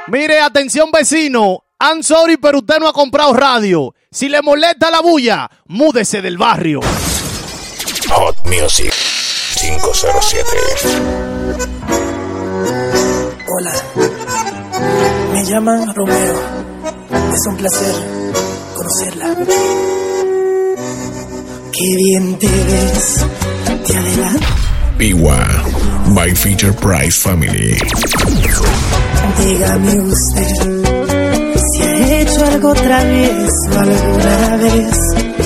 Mire, atención vecino, I'm sorry, pero usted no ha comprado radio. Si le molesta la bulla, múdese del barrio. Hot Music 507. Hola, me llaman Romeo. Es un placer conocerla. Qué bien te ves, te adelanto. Piwa by Feature Price Family. Dígame usted si ha hecho algo travieso alguna vez.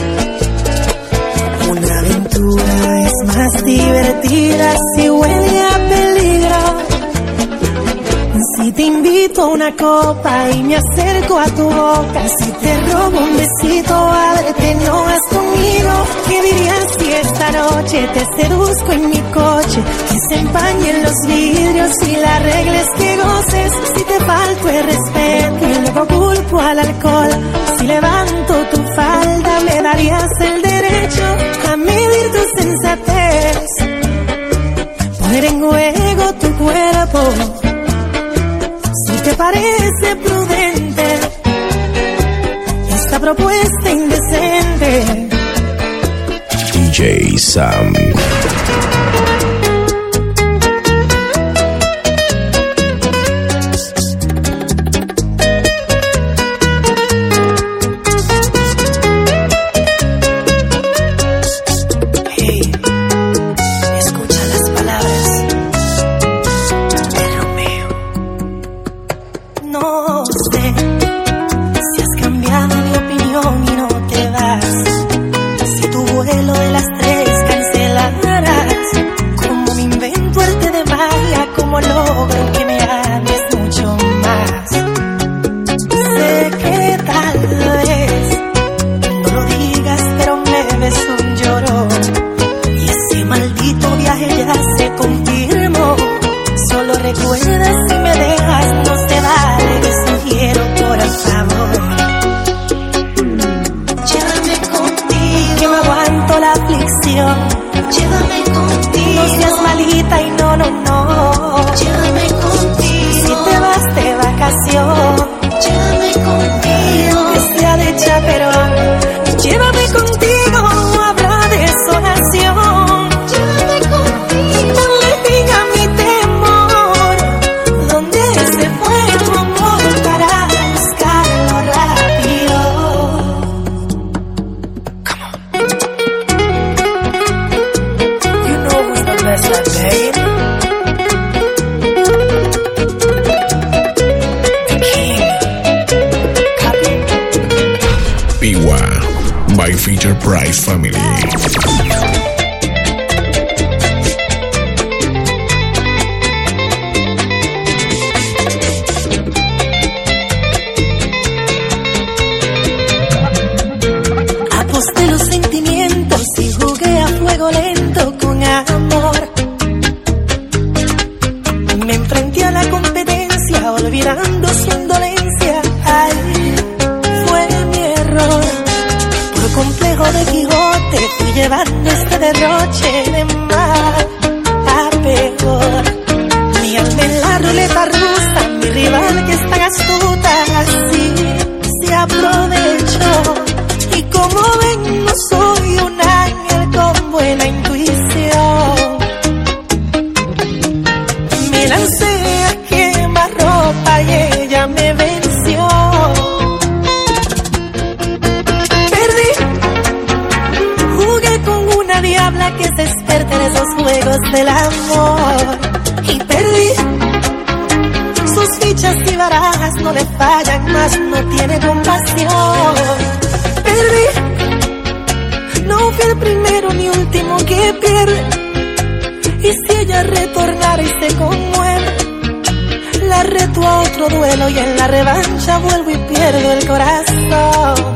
Una aventura es más divertida si huele a peligro. Si te invito a una copa y me acerco a tu boca, si te robo un besito, ábrete, no vas conmigo. ¿Qué dirías si esta noche te seduzco en mi coche? Que se empañen los vidrios y la regla es que goces. Si te falto el respeto y luego culpo al alcohol, si levanto tu falda me darías el derecho a medir tu sensatez, poner en juego tu cuerpo. ¿Te parece prudente esta propuesta indecente? DJ Sam. Llévame contigo. No seas malita y no. Llévame contigo. Si te vas de vacación, llévame contigo. Que sea de chaperón, llévame contigo. Habrá desolación. Llévame contigo. Ponle fin a mi temor. ¿Dónde se fue tu amor para buscarlo rápido? Come on. Piwa by Feature Price Family. Aposté los sentimientos y jugué a fuego lento con amor. Me enfrenté a la competencia olvidando su indolencia. Ay, fue mi error. Por complejo de Quijote fui llevando este derroche de mal a peor. Mi alma en la ruleta rusa, mi rival que es tan astuta, así se aprovechó. Y como ven, no soy un ángel con buena intuición. Me lancé a quemarropa y ella me venció. Perdí, jugué con una diabla que se experta en esos juegos del amor. Y perdí, sus fichas y barajas no le fallan, más no tiene compasión. Perdí, no fui el primero ni último que pierde. Y si ella retornara y se conmueve, la reto a otro duelo y en la revancha vuelvo y pierdo el corazón.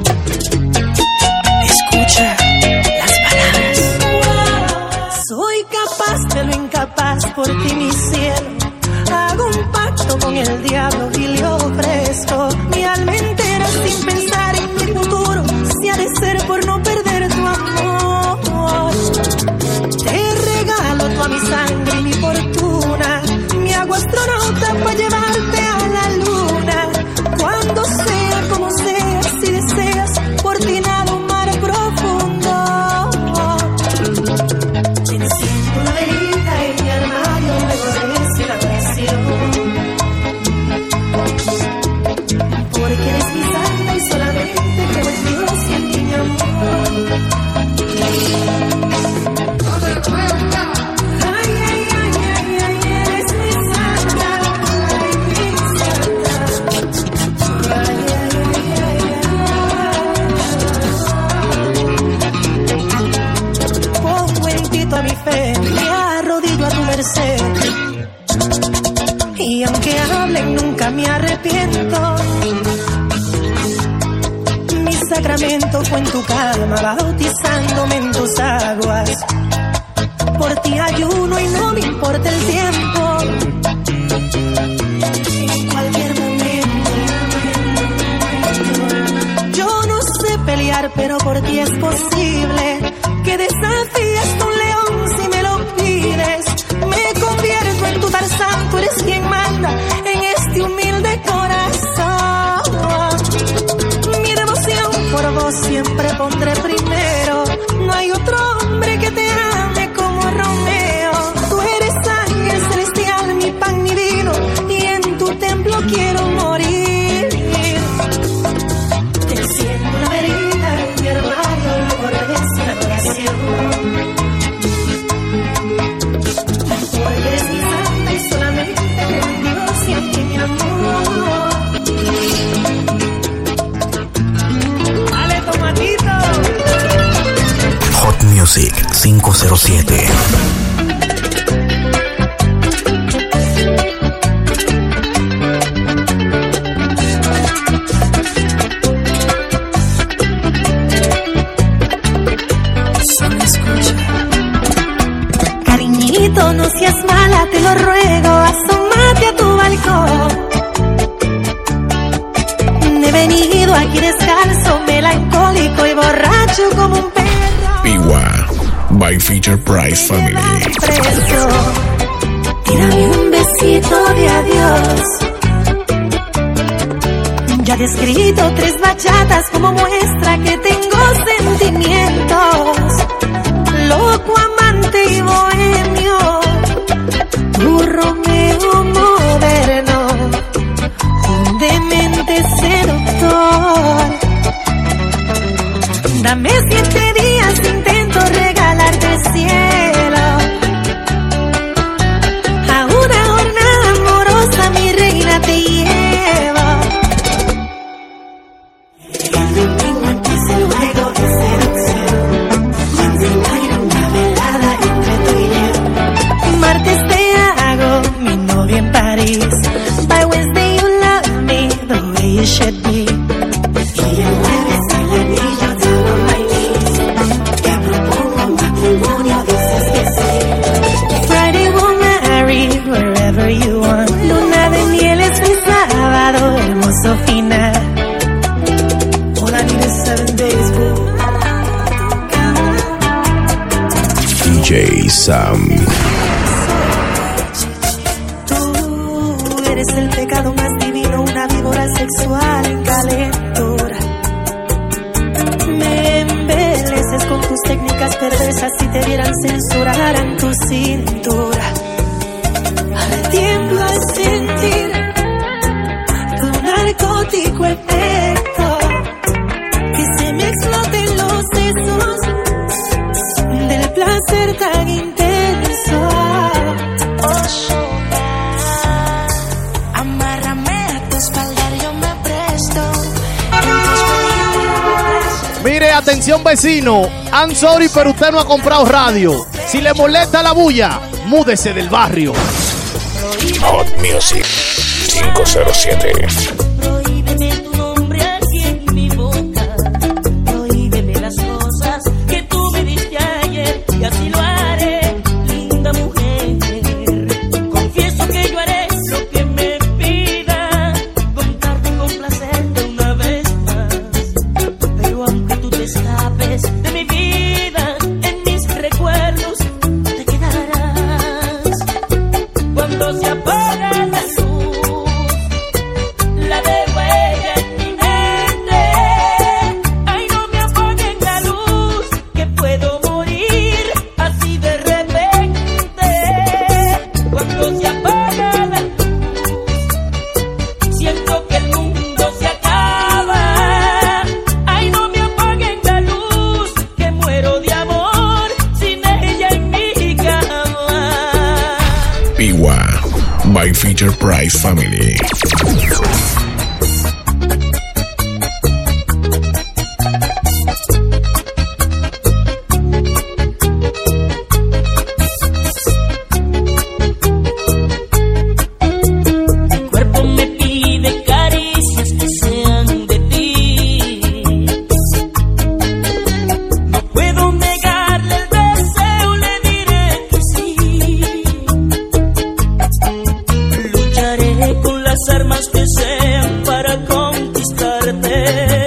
Escucha las palabras. Soy capaz de lo incapaz por ti, mi cielo. Hago un pacto con el diablo y le ofrezco mi alma entera sin pensar en mi futuro. Si ha de ser por no perder tu amor, te regalo toda mi sangre y mi fortuna. Mi hago astronauta para llevarte a la luna. Y aunque hablen nunca me arrepiento. Mi sacramento fue en tu cama, bautizándome en tus aguas. Por ti ayuno y no me importa el tiempo. En cualquier momento. Yo no sé pelear, pero por ti es posible que desafíes a un león si me lo pides. Me convierto en tu Tarzán, tú eres quien manda en este humilde corazón. Mi devoción por vos siempre pondré primero. No hay otro hombre que te ame como Romeo. Tú eres ángel celestial, mi pan, mi vino, y en tu templo quiero morir. Te enciendo la verita en mi hermano, luego regreso a la oración. Porque eres mi santa y solamente con Dios y a ti mi amor. Dale, tomatito. Hot Music 507. Cariñito, no seas mala, te lo ruego, asómate a tu balcón. He venido aquí descalzo, melancólico y borracho como un perro. Piwa by Feature Price Family. Preso, tírame un besito de adiós. Ya te he escrito 3 bachatas como muestra que tengo sentimientos. Loco, amante y bohemio, tu Romeo moderno, un demente seductor. Dame 7 días, intento regalarte el cielo. A una jornada amorosa, mi reina, te llevo. El domingo empieza el juego de seducción. Una velada entre tú y yo. Martes te hago mi novia en París. By Wednesday you love me the way you should be. Y el jueves al anillo down on my knees. Te propongo matrimonio, dices que sí. Friday we'll marry wherever you want. Luna de miel es mi sábado, hermoso final. All I need is 7 days, boo. DJ Sam. Tú eres el pecado más divino, una víbora sexual en calentura. Me embeleces con tus técnicas perversas, si te vieran censuraran tu cintura. Ahora tiemblo al sentir tu narcótico efecto, que se me exploten los sesos del placer tan intenso. Amárrame a tu espalda, yo me presto. Mire, atención vecino, I'm sorry, pero usted no ha comprado radio. Si le molesta la bulla, múdese del barrio. Hot Music 507. Prohíbeme tu nombre aquí en mi boca. Prohíbeme las cosas que tú me diste ayer. Y así lo haré, linda mujer. Confieso que yo haré lo que me pida, contarte y complacerte una vez más. Pero aunque tú te escapes de mi vida, en mis recuerdos te quedarás. Cuando se apaga la luz, la dejo a ella en mi mente. Ay, no me apaguen la luz, que puedo morir así de repente. Cuando se apaga la luz, siento que el mundo se acaba. Ay, no me apaguen la luz, que muero de amor sin ella en mi cama. Piwa by Feature Price Family. armas que sean para conquistarte.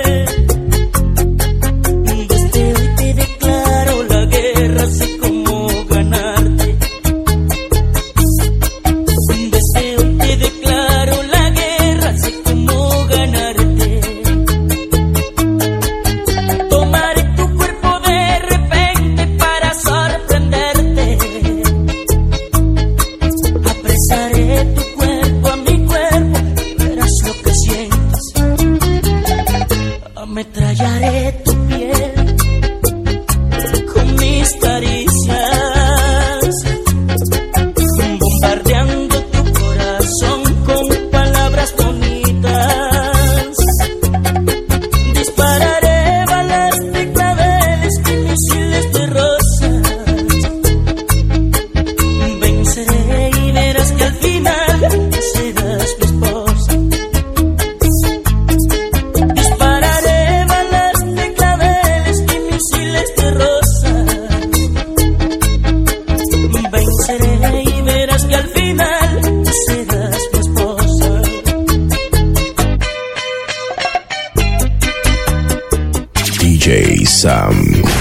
Desde hoy te declaro la guerra, sé cómo ganarte. Desde hoy te declaro la guerra, sé cómo ganarte. Tomaré tu cuerpo de repente para sorprenderte. Apresaré tu cuerpo a mi cuerpo y verás lo que sientes. Ametrallaré tu piel con mis caricias, bombardeando tu corazón con palabras bonitas. Dispararé balas de claveles y misiles de rosas. Venceré y verás que al final serás mi esposa. Dispararé balas de claveles y misiles de rosas. Venceré y verás que al final serás mi esposa. DJ Sam.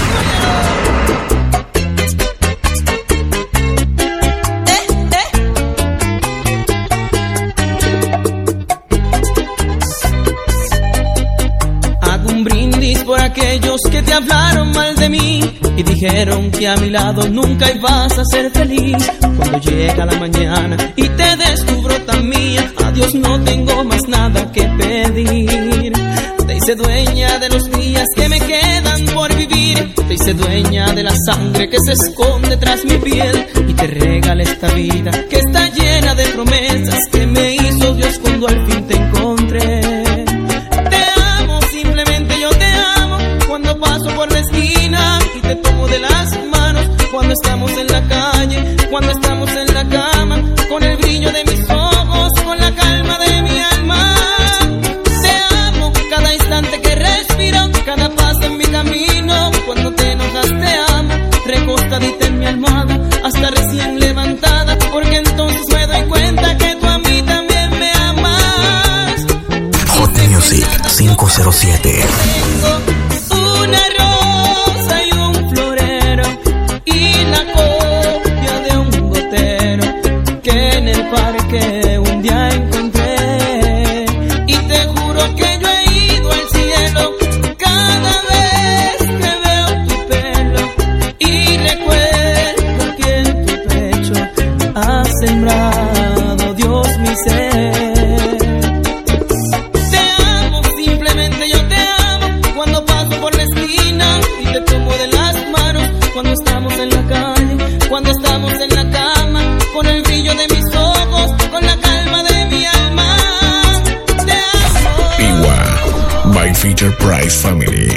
Hago un brindis por aquellos que te hablaron mal de mí y dijeron que a mi lado nunca ibas a ser feliz. Cuando llega la mañana y te descubro tan mía, a Dios no tengo más nada que pedir. Te hice dueña de los días que me quedan por vivir. Te hice dueña de la sangre que se esconde tras mi piel. Y te regalé esta vida que está llena de promesas que me hizo Dios cuando al fin te encontré. Te amo, simplemente yo te amo. Cuando paso por la esquina y te tomo de las manos. Cuando estamos en la calle, cuando estamos en la cama. Con el brillo de mis ojos, con la calma de mi alma. Te amo cada instante que respiro, cada paso en mi camino. Cuando te enojas te amo, recostadita en mi almohada, hasta recién levantada, porque entonces me doy cuenta que tú a mí también me amas. Hot Music 507. Tengo una rosa y un florero y la copia de un gotero que en el parque un día encontré. Y te juro que yo he ido al cielo cada vez que veo tu pelo y recuerdo que en tu pecho ha sembrado Dios mi ser. Te amo, simplemente yo te amo. Cuando paso por la esquina y te tomo de las manos. Cuando estamos en la calle, cuando estamos en la cama. Con el brillo de mis ojos, con la calma de mi alma. Te amo. Piwa by Feature Price Family.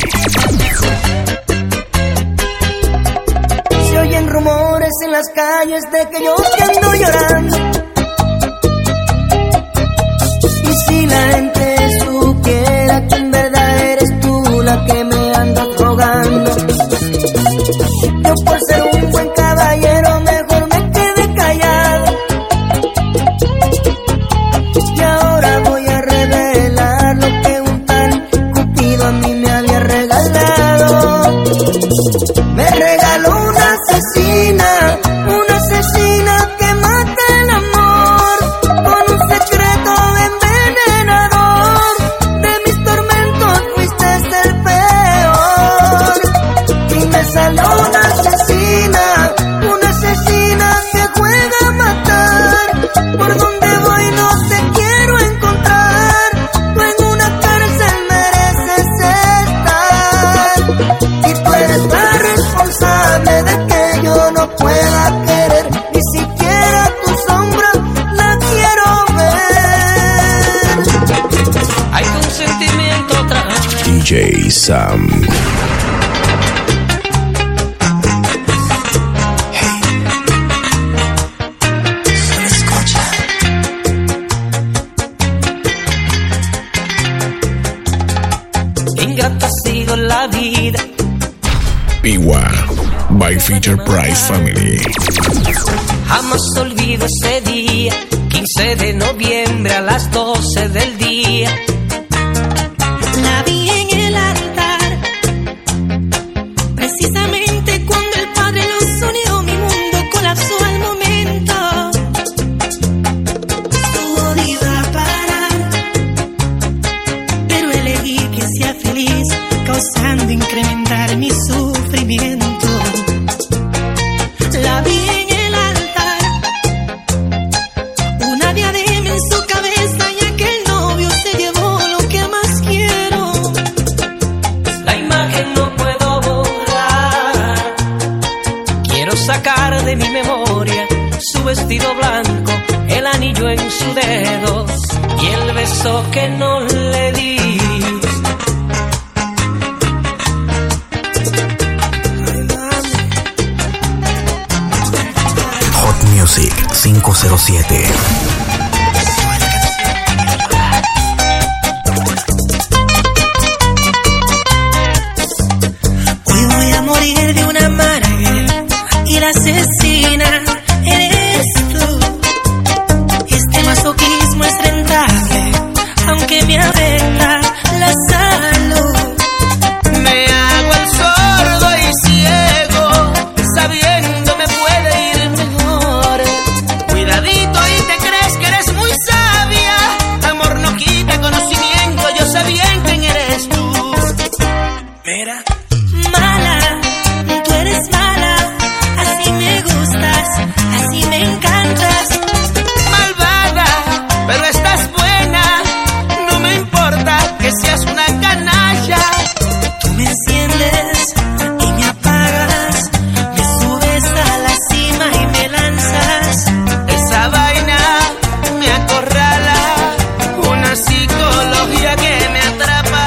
Se oyen rumores en las calles de que yo te ando llorando. Y si la gente supiera que en verdad eres tú la que me andas rogando. Yo por ser un buen caballero mejor me quedé callado. Y ahora voy a revelar lo que un tal Cupido a mí me había regalado. Me regaló una asesina que mata el amor, con un secreto envenenador. De mis tormentos fuiste el peor. Y me salió una asesina que juega a matar. Por donde voy no te quiero encontrar. Tú en una cárcel mereces estar. Y tú eres la responsable de que yo no pueda querer. Ni siquiera tu sombra la quiero ver. Hay consentimiento tras DJ Sam. ingrata ha sido la vida. Piwa by Feature Price Family. Jamás olvido ese día que 15 de noviembre a las 12 del día. La vi en el altar, precisamente cuando el Padre los unió, mi mundo colapsó al momento. Todo iba a parar, pero elegí que sea feliz, causando incrementar mi sufrimiento. La vi en el altar, una diadema en su cabeza, y aquel novio se llevó lo que más quiero. La imagen no puedo borrar, quiero sacar de mi memoria su vestido blanco, el anillo en su dedo y el beso que no le di. Hot Music 507. Hoy voy a morir de una amarga y la asesina eres tú. Este masoquismo es rentable, aunque me afecta la salud. Me hago el sordo y ciego, sabiendo me puede ir mejor. Cuidadito y te crees que eres muy sabia. Amor no quita conocimiento, yo sé bien quién eres tú. Mira, mala, tú eres mala, así me gustas, así me encantas. Malvada, pero estás buena, no me importa que seas una canalla. Tú me enciendes y me apagas, me subes a la cima y me lanzas. Esa vaina me acorrala, una psicología que me atrapa.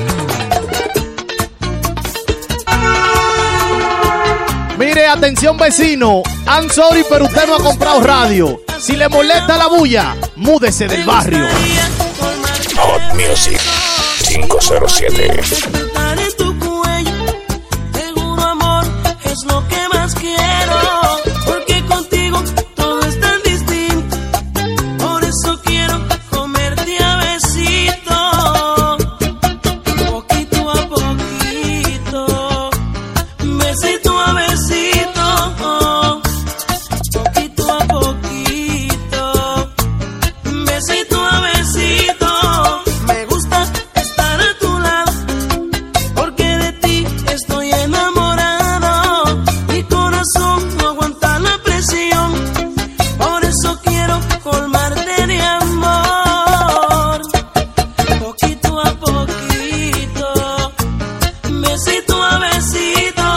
Mire, atención vecino, I'm sorry, pero usted no ha comprado radio. Si le molesta la bulla, múdese del barrio. Hot Music 507. Estar en tu cuello, seguro amor, es lo que más quiero. Porque contigo todo es tan distinto. Por eso quiero comerte a besito, poquito a poquito, besito a besito, poquito a poquito, besito a besito. Me gusta estar a tu lado, porque de ti estoy enamorado. Mi corazón no aguanta la presión, por eso quiero colmarte de amor. Poquito a poquito, besito a besito,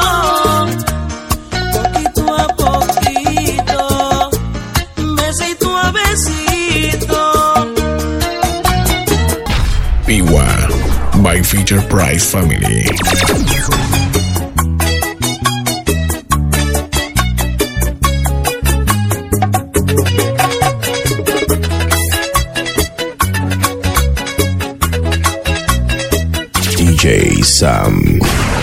poquito a poquito, besito a besito. Piwa by Feature Price Family. DJ Sam.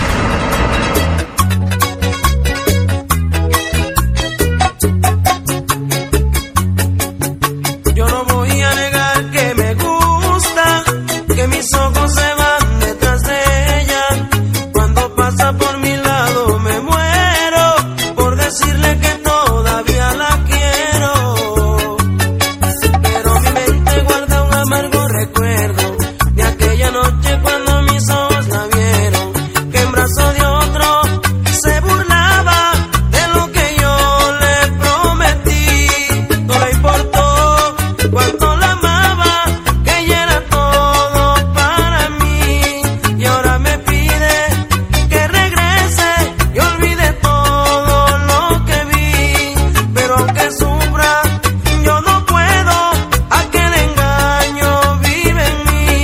Yo no voy a negar que me gusta, que mis ojos se van detrás de ella. Cuando pasa por mi lado me muero por decirle que todavía la quiero. Pero mi mente guarda un amargo recuerdo de aquella noche cuando mis ojos la vieron, que en brazos de otro se burlaba de lo que yo le prometí. No le importó cuánto la amaba, que ella era todo para mí. Y ahora me pide que regrese y olvide todo lo que vi. Pero aunque sufra, yo no puedo, aquel engaño vive en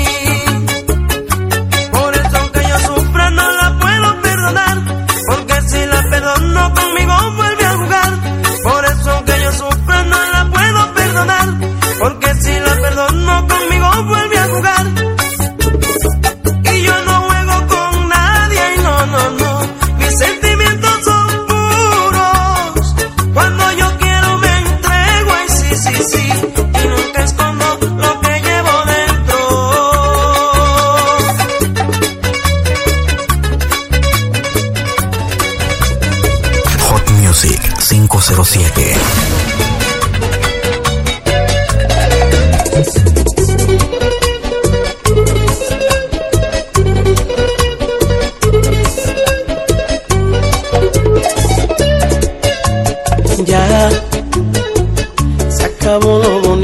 mí. Por eso aunque yo sufra no la puedo perdonar, porque si la perdono conmigo vuelve a jugar. Por eso aunque yo sufra no la puedo perdonar, porque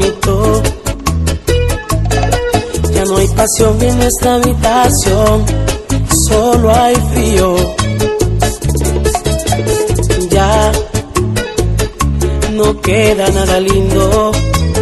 bonito. Ya no hay pasión en nuestra habitación, solo hay frío. Ya no queda nada lindo.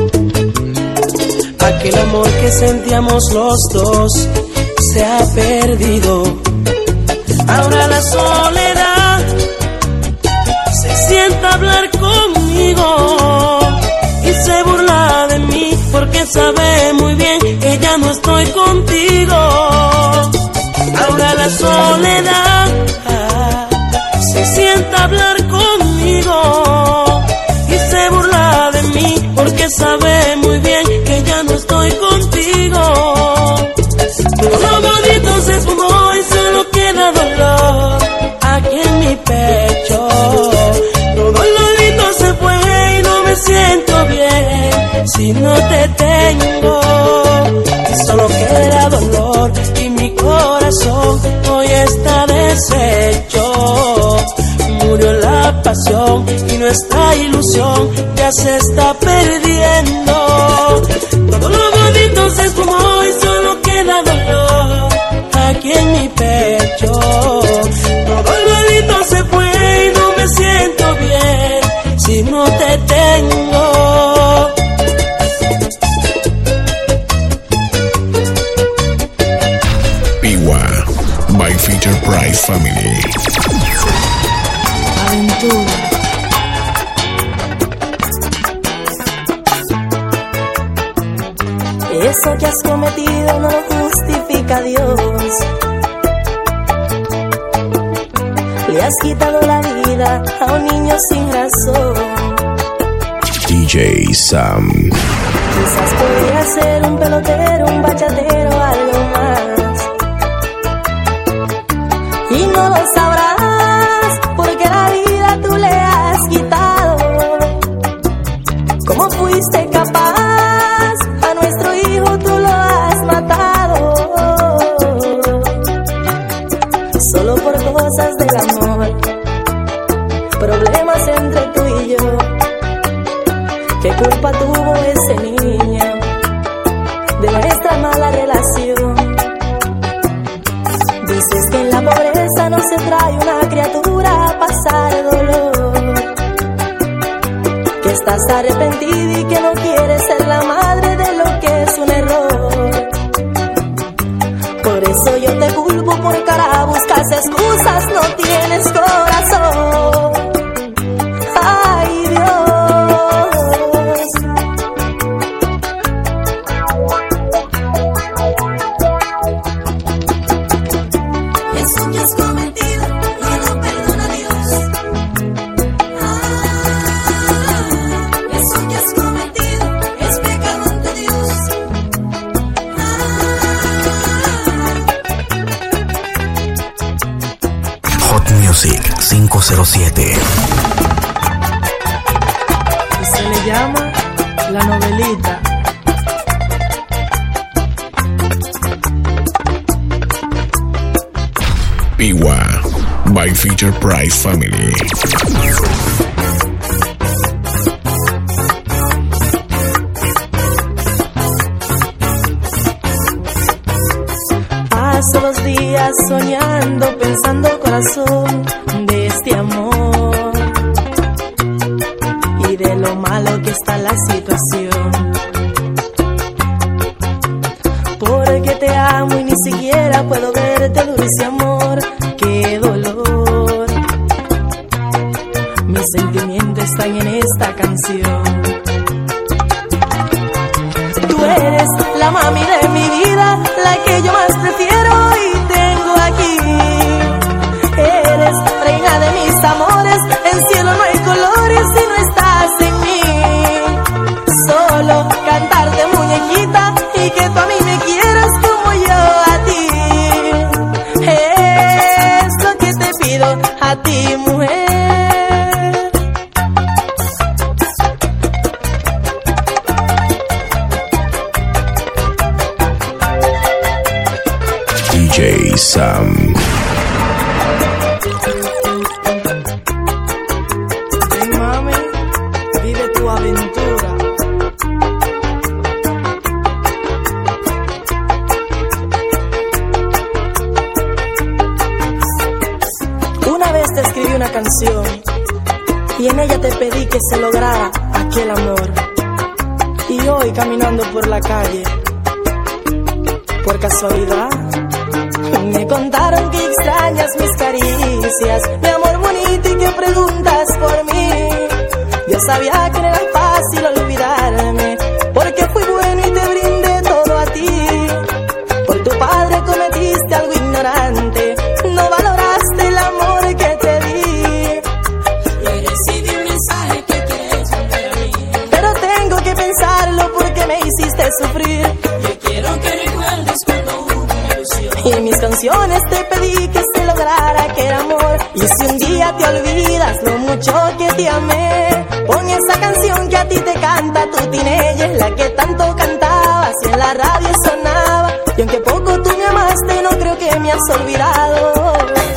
Aquel amor que sentíamos los dos se ha perdido. Ahora la soledad se sienta a hablar conmigo y se burla de mí porque sabe muy bien que ya no estoy contigo. Ahora la soledad se sienta a hablar conmigo y se burla de mí porque sabe muy bien que ya no estoy contigo. Todo lo bonito se esfumó y solo queda dolor aquí en mi pecho. Todo lo lindo se fue y no me siento bien si no te tengo. Y solo queda dolor y mi corazón hoy está deshecho. Murió la pasión y nuestra ilusión ya se está perdiendo. Todo lo bonito se esfumó y solo queda dolor aquí en mi pecho. Todo lo bonito se fue y no me siento bien si no te tengo. Piwa by Feature Price Family. Aventura. Eso que has cometido no lo justifica Dios. Le has quitado la vida a un niño sin razón. DJ Sam. Quizás podría ser un pelotero, un bachatero, algo más. Y no lo sabrás porque la vida tú le has quitado. ¿Cómo fuiste capaz? A nuestro hijo tú lo has matado. Solo por cosas del amor, problemas entre tú y yo. ¿Qué culpa tuvo ese niño de nuestra mala relación? Dices que en la pobreza no se trae una criatura a pasar dolor, que estás arrepentida y que no quieres ser la madre de lo que es un error. Por eso yo te culpo, por cara buscas excusas, no tienes corazón. Ay Dios. Eso que has cometido no lo perdona Dios. Eso que has cometido es pecado ante Dios. Hot Music 507. Y se le llama La Novelita. Piwa by Feature Price Family. Paso los días soñando, pensando corazón de este amor y de lo malo que está la situación. Porque te amo y ni siquiera puedo verte, dulce amor, qué dolor. Mis sentimientos están en esta canción. Tú eres la mami de mi vida, la que yo más prefiero y tengo aquí. Eres reina de mis amores, en cielo no hay colores si no estás en mí. Solo cantarte muñequita y que tú a mí me quieras como yo a ti. Es lo que te pido a ti, mujer. DJ Sam. Ven mami, vive tu aventura. canción y en ella te pedí que se lograra aquel amor. Y hoy caminando por la calle, por casualidad, me contaron que extrañas mis caricias, mi amor bonito, y que preguntas por mí. Yo sabía que no era fácil olvidarme, porque fui bueno y te brindé todo a ti. Por tu padre cometiste algo ignorante, no valoraste el amor que te di. Y recibí un mensaje que quieres volver a mí, pero tengo que pensarlo porque me hiciste sufrir. yo quiero que recuerdes cuando hubo una ilusión. Y en mis canciones te pedí que se lograra aquel amor. Y si un día te olvidas lo mucho que te amé, pon esa canción que a ti te canta tu teenager, la que tanto cantabas y en la radio sonaba. Y aunque poco tú me amaste, no creo que me has olvidado.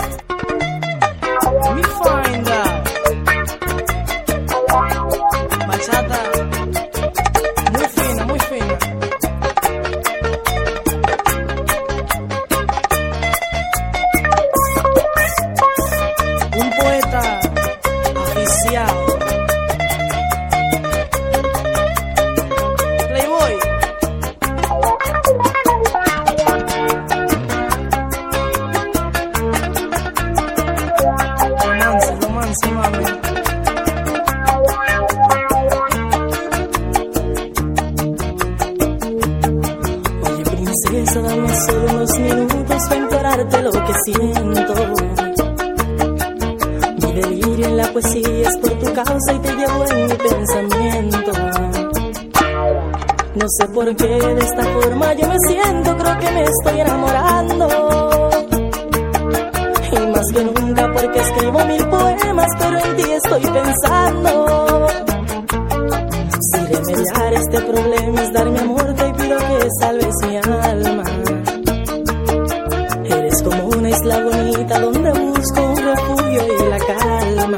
Me find out. Bachata muy fina, muy fina. Un poeta aficiado. Playboy. Romance, romance, mami. Oye, princesa, dame solo unos minutos para implorarte lo que siento. Mi delirio en la poesía es por tu causa y te llevo en mi pensamiento. No sé por qué de esta forma yo me siento, creo que me estoy enamorando. Y más que nunca porque escribo 1000 poemas, pero en ti estoy pensando. Si remediar este problema es dar mi amor, te pido que salves mi alma. Eres como una isla bonita donde busco un refugio y la calma.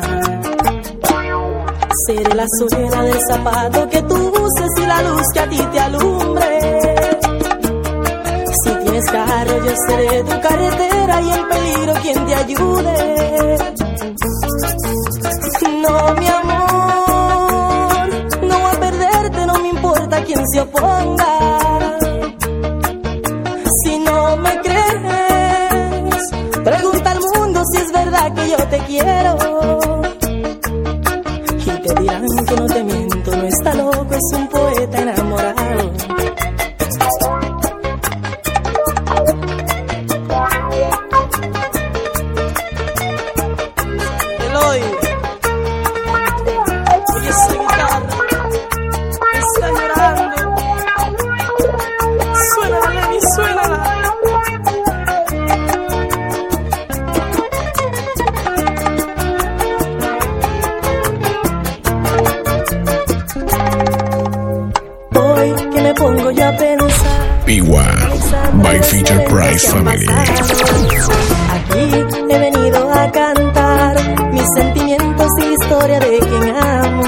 Seré la suela del zapato que tú uses y la luz que a ti te alumbre. Si tienes carro yo seré tu carretera y el peligro quien te ayude. No, mi amor, no voy a perderte, no me importa quién se oponga. Si no me crees, pregunta al mundo si es verdad que yo te quiero. Y te dirán que no te miento, no está loco, es un poeta enamorado. Eloy, oye esa guitarra, está llorando. Suénala, Lenny, suénala. Hoy que me pongo yo a pensar, Piwa by Feature Price Family. aquí he venido a cantar mis sentimientos y la historia de quien amo.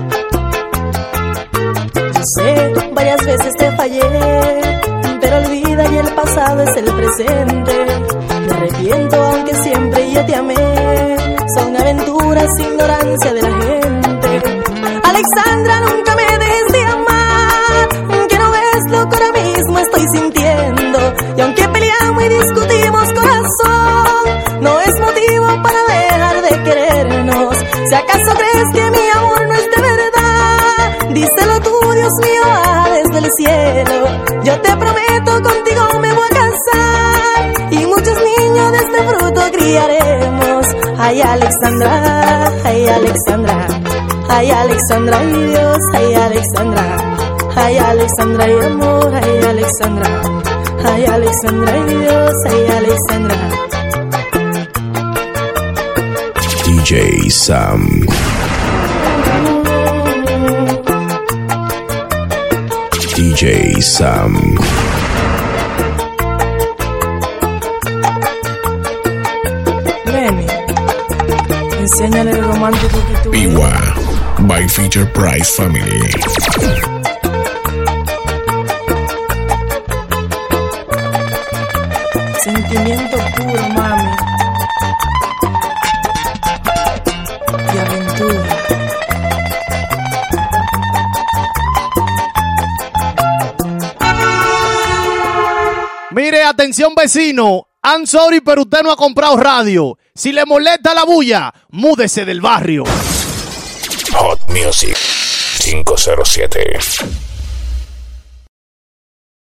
Yo sé, varias veces te fallé, pero olvida y el pasado es el presente. Me arrepiento aunque siempre yo te amé, son aventuras, ignorancia de la gente. Alexandra, nunca me dejes de amar, que no ves lo que ahora mismo estoy sintiendo. Y aunque peleamos y discutimos, corazón, no es motivo para dejar de querernos. Si acaso crees que mi amor no es de verdad, díselo tú, Dios mío, desde el cielo. Yo te prometo, contigo me voy a casar y muchos niños de este fruto criaremos. Ay, Alexandra, ay, Alexandra, ay, Alexandra, ay, Dios, ay, Alexandra, ay, Alexandra, ay, amor, ay, Alexandra, ay, Alexandra, ay, Dios, ay, Alexandra. DJ Sam. DJ Sam. Ven, enséñale el romántico que tú eres. Piwa by Feature Price Family. Sentimiento puro, mami. Mire, atención vecino, I'm sorry, pero usted no ha comprado radio. Si le molesta la bulla, múdese del barrio. Hot Music 507.